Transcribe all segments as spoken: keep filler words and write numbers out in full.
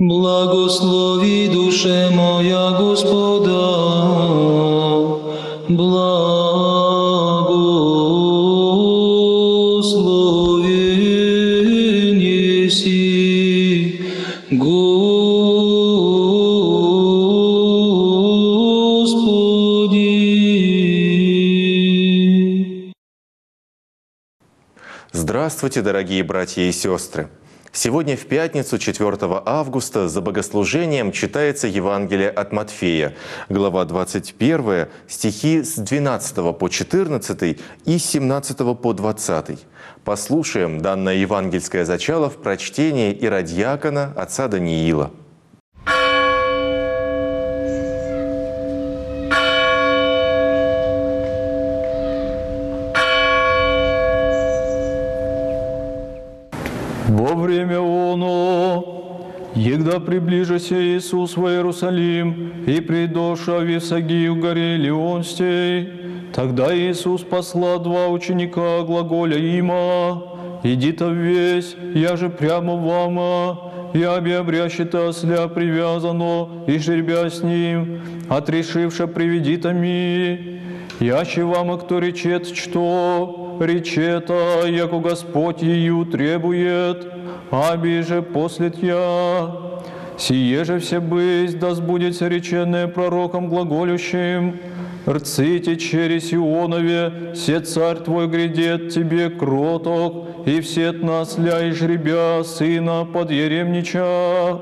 Благослови, душе моя, Господа, благословен еси, Господи. Здравствуйте, дорогие братья и сестры! Сегодня в пятницу, четвёртого августа, за богослужением читается Евангелие от Матфея, глава двадцать первая, стихи с двенадцатого по четырнадцатый и с семнадцатого по двадцатый. Послушаем данное евангельское зачало в прочтении иродиакона отца Даниила. Во время оно, егда приближася Иисус в Иерусалим, и придоша в Вифсагию горе Леонстей, тогда Иисус посла два ученика, глаголя има: «Идите ввесь, я же прямо вама, я би обрящета осля привязано, и жеребя с ним, отрешивша приведите ми, яще вама, кто речет, что речета, яко Господь ее требует, аби же послед я. Сие же все бысть, да сбудется реченное пророком глаголющим: рците через Ионове, се царь твой грядет тебе кроток, и всет насля и жребя сына подъеремнича.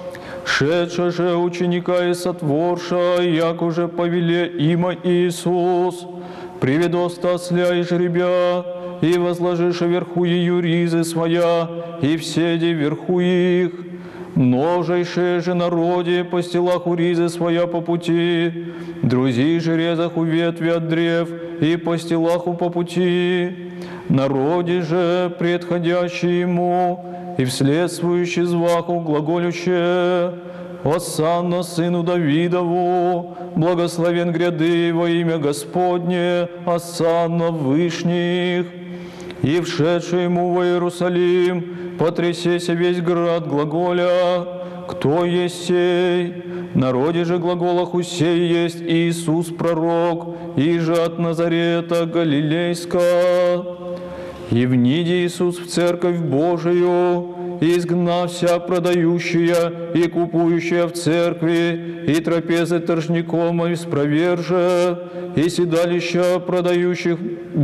Шедша же ученика и сотворша, як уже повеле има Иисус, приведоста осля и жребя, и возложиша вверху ее ризы своя, и вседи вверху их. Множайшее же народе постилах у ризы своя по пути, друзей же резах у ветви от древ, и постилаху по пути. Народе же, предходящий ему, и вследствующий зваху глаголюще: «Осанна сыну Давидову, благословен гряды во имя Господне, осанна вышних». И вшедший ему в Иерусалим, потрясеся весь град глаголя: «Кто есть сей?» Народе же глаголах усей есть Иисус пророк, и же от Назарета Галилейска. И вниде Иисус в церковь Божию, изгнав вся продающая и купующая в церкви, и трапезы торжником и спроверже, и седалища продающих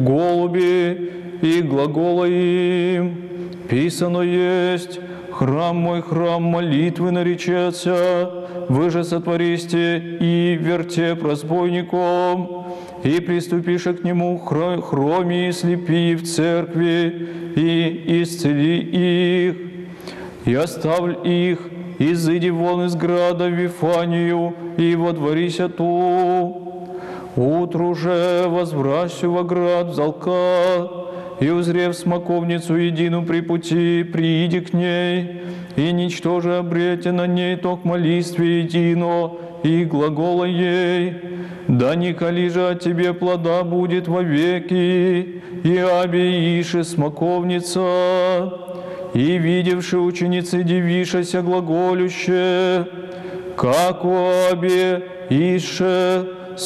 голуби, и глагола им: «Писано есть: храм мой, храм молитвы наречется, вы же сотвористе и вертеп разбойником». И приступиша к нему хроми и слепи в церкви, и исцели их. И оставль их, изыди вон из града в Вифанию, и водворися ту. Утру же возвращу во град взалка, и, узрев смоковницу едину при пути, прииди к ней, и ничтоже обрете на ней токмо листве едино, и глагола ей: «Да николи же от тебе плода будет вовеки, и аби ише смоковница». И, видевши ученицы, дивишася глаголюще: «Как у аби ише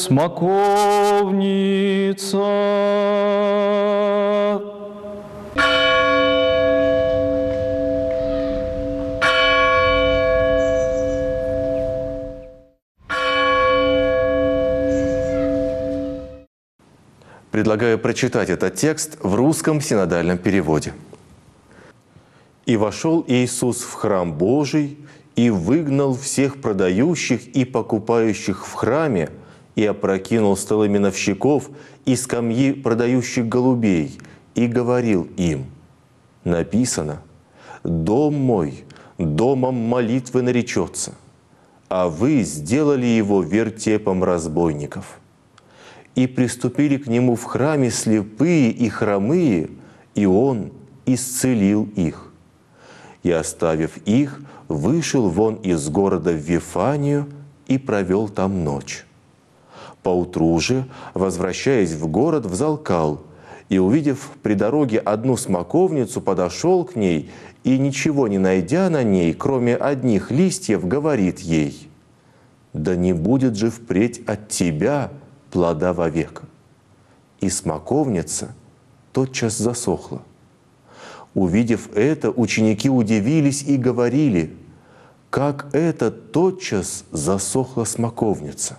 смоковница». Предлагаю прочитать этот текст в русском синодальном переводе. «И вошел Иисус в храм Божий, и выгнал всех продающих и покупающих в храме, и опрокинул столы миновщиков и скамьи продающих голубей, и говорил им: написано: дом мой домом молитвы наречется, а вы сделали его вертепом разбойников». И приступили к нему в храме слепые и хромые, и он исцелил их. И, оставив их, вышел вон из города в Вифанию и провел там ночь. Поутру же, возвращаясь в город, взалкал, И, увидев при дороге одну смоковницу, подошел к ней и, ничего не найдя на ней, кроме одних листьев, говорит ей: «Да не будет же впредь от тебя плода вовек». И смоковница тотчас засохла. Увидев это, ученики удивились и говорили: «Как это тотчас засохла смоковница?»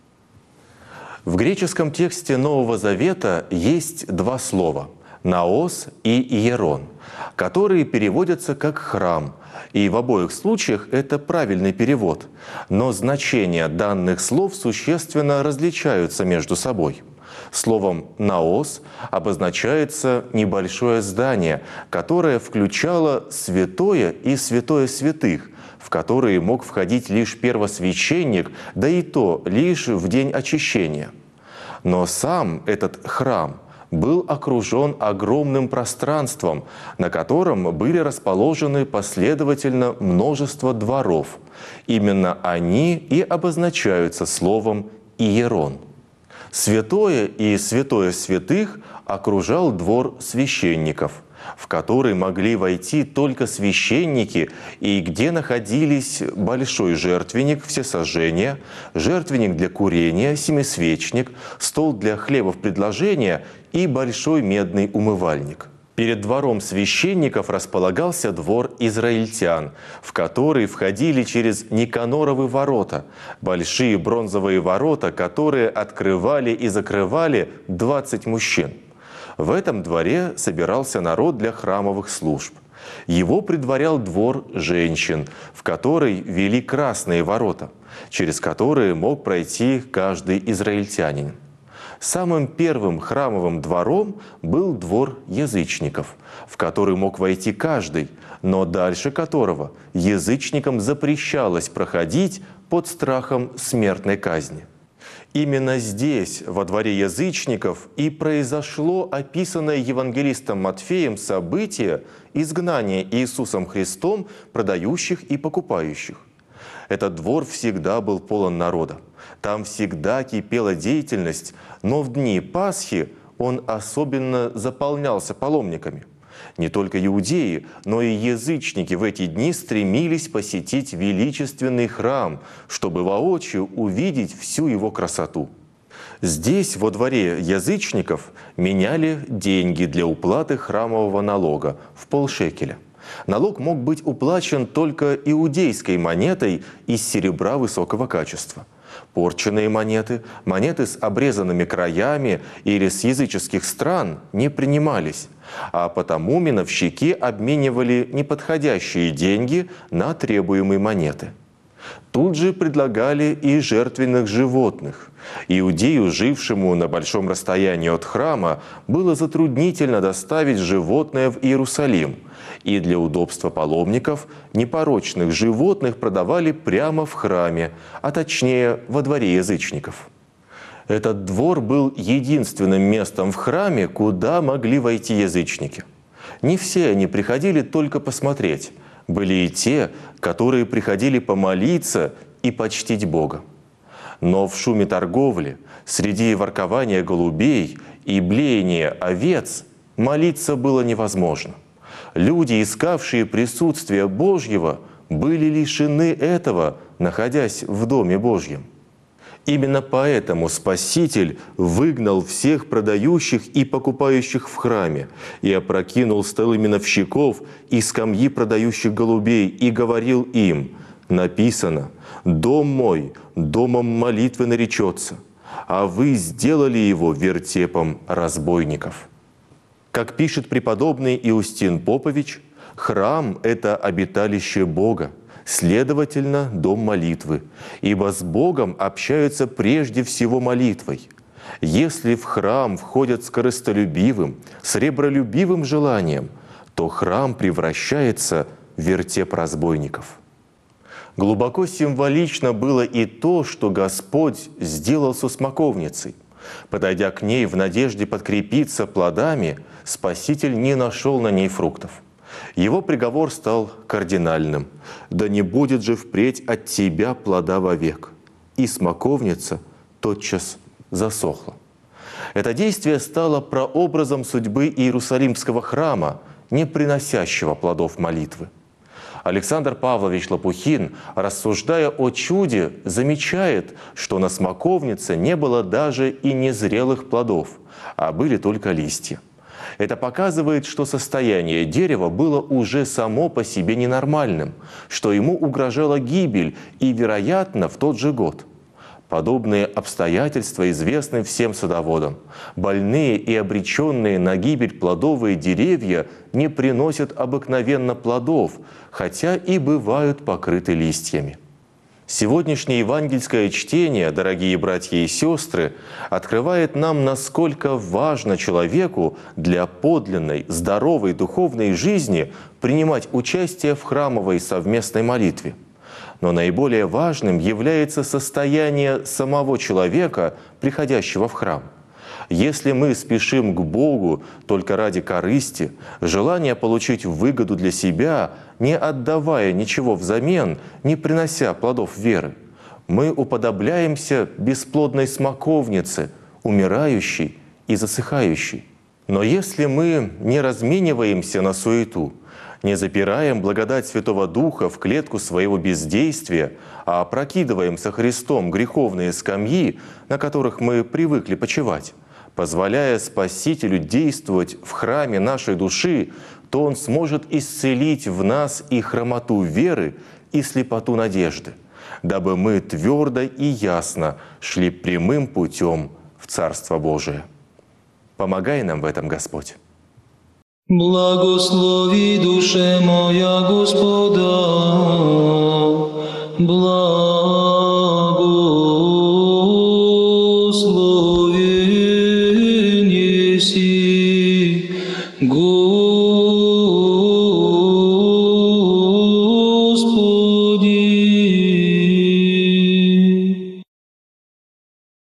В греческом тексте Нового Завета есть два слова – «наос» и «иерон», которые переводятся как «храм». И в обоих случаях это правильный перевод. Но значения данных слов существенно различаются между собой. Словом «наос» обозначается небольшое здание, которое включало святое и святое святых, в которые мог входить лишь первосвященник, да и то лишь в день очищения. Но сам этот храм был окружен огромным пространством, на котором были расположены последовательно множество дворов. Именно они и обозначаются словом «иерон». Святое и святое святых окружал двор священников, в который могли войти только священники, и где находились большой жертвенник всесожжения, жертвенник для курения, семисвечник, стол для хлебов предложения и большой медный умывальник. Перед двором священников располагался двор израильтян, в который входили через Никаноровы ворота, большие бронзовые ворота, которые открывали и закрывали двадцать мужчин. В этом дворе собирался народ для храмовых служб. Его предварял двор женщин, в который вели красные ворота, через которые мог пройти каждый израильтянин. Самым первым храмовым двором был двор язычников, в который мог войти каждый, но дальше которого язычникам запрещалось проходить под страхом смертной казни. Именно здесь, во дворе язычников, и произошло описанное евангелистом Матфеем событие изгнания Иисусом Христом продающих и покупающих. Этот двор всегда был полон народа. Там всегда кипела деятельность, но в дни Пасхи он особенно заполнялся паломниками. Не только иудеи, но и язычники в эти дни стремились посетить величественный храм, чтобы воочию увидеть всю его красоту. Здесь, во дворе язычников, меняли деньги для уплаты храмового налога в полшекеля. Налог мог быть уплачен только иудейской монетой из серебра высокого качества. Порченные монеты, монеты с обрезанными краями или с языческих стран не принимались, а потому миновщики обменивали неподходящие деньги на требуемые монеты. Тут же предлагали и жертвенных животных. Иудею, жившему на большом расстоянии от храма, было затруднительно доставить животное в Иерусалим, и для удобства паломников непорочных животных продавали прямо в храме, а точнее во дворе язычников. Этот двор был единственным местом в храме, куда могли войти язычники. Не все они приходили только посмотреть. Были и те, которые приходили помолиться и почтить Бога. Но в шуме торговли, среди воркования голубей и блеяния овец молиться было невозможно. Люди, искавшие присутствия Божьего, были лишены этого, находясь в Доме Божьем. Именно поэтому Спаситель выгнал всех продающих и покупающих в храме и опрокинул столы миновщиков и скамьи продающих голубей и говорил им: «Написано: дом мой домом молитвы наречется, а вы сделали его вертепом разбойников». Как пишет преподобный Иустин Попович, храм – это обиталище Бога, следовательно, дом молитвы, ибо с Богом общаются прежде всего молитвой. Если в храм входят с корыстолюбивым, сребролюбивым желанием, то храм превращается в вертеп разбойников. Глубоко символично было и то, что Господь сделал со смоковницей. Подойдя к ней в надежде подкрепиться плодами, Спаситель не нашел на ней фруктов. Его приговор стал кардинальным: «Да не будет же впредь от тебя плода вовек». И смоковница тотчас засохла. Это действие стало прообразом судьбы Иерусалимского храма, не приносящего плодов молитвы. Александр Павлович Лопухин, рассуждая о чуде, замечает, что на смоковнице не было даже и незрелых плодов, а были только листья. Это показывает, что состояние дерева было уже само по себе ненормальным, что ему угрожала гибель и, вероятно, в тот же год. Подобные обстоятельства известны всем садоводам. Больные и обреченные на гибель плодовые деревья не приносят обыкновенно плодов, хотя и бывают покрыты листьями. Сегодняшнее евангельское чтение, дорогие братья и сестры, открывает нам, насколько важно человеку для подлинной, здоровой духовной жизни принимать участие в храмовой совместной молитве. Но наиболее важным является состояние самого человека, приходящего в храм. Если мы спешим к Богу только ради корысти, желания получить выгоду для себя, не отдавая ничего взамен, не принося плодов веры, мы уподобляемся бесплодной смоковнице, умирающей и засыхающей. Но если мы не размениваемся на суету, не запираем благодать Святого Духа в клетку своего бездействия, а опрокидываем со Христом греховные скамьи, на которых мы привыкли почивать, позволяя Спасителю действовать в храме нашей души, то Он сможет исцелить в нас и хромоту веры, и слепоту надежды, дабы мы твердо и ясно шли прямым путем в Царство Божие. Помогай нам в этом, Господь. Благослови душе моя Господа, благословен еси, Господи.